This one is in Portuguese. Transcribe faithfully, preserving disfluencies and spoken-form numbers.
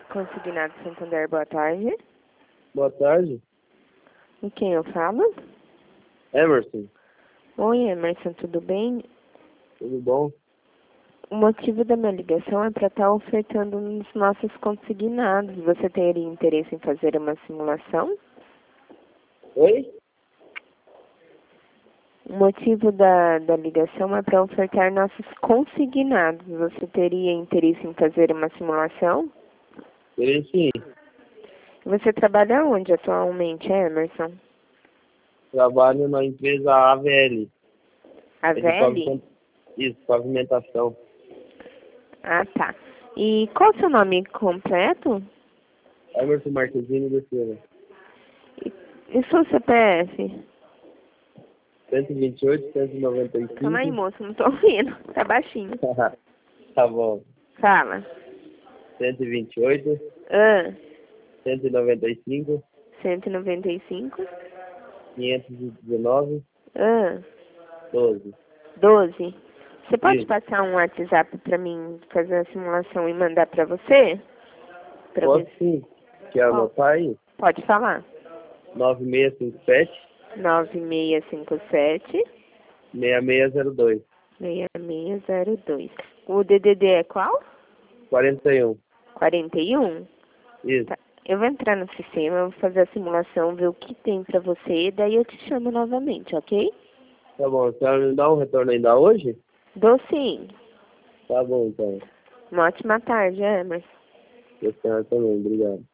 Consignado Santander, boa tarde. Boa tarde. Com quem eu falo? Emerson, Oi, Emerson, tudo bem? tudo bom? O motivo da minha ligação é para estar ofertando nos nossos consignados. Você teria interesse em fazer uma simulação? Oi? O motivo da, da ligação é para ofertar nossos consignados. Você teria interesse em fazer uma simulação? Ele sim. Você trabalha onde atualmente, Emerson? Trabalho na empresa A V L. A É de V L? pavimenta- Isso, pavimentação. Ah, tá. E qual o seu nome completo? Emerson Marquezine da Silva. E, e seu C P F? cento e vinte e oito, cento e noventa e cinco. Calma aí, moço, não tô ouvindo. Tá baixinho. Tá bom. Fala. cento e vinte e oito, Ah, cento e noventa e cinco, cento e noventa e cinco. quinhentos e dezenove, Ah, doze. doze. Você pode Isso. passar um WhatsApp pra mim fazer a simulação e mandar pra você? Pra Posso ver- sim. Quer Ó, anotar aí? pode falar. nove seis cinco sete, nove seis cinco sete, seis seis zero dois. seis seis zero dois. O D D D é qual? quarenta e um. quarenta e um? Isso. Tá. Eu vou entrar no sistema, vou fazer a simulação, ver o que tem pra você, daí eu te chamo novamente, ok? Tá bom. A senhora me dá um retorno ainda hoje? Dou sim. Tá bom, então. Uma ótima tarde, Emerson. Eu também. Obrigado.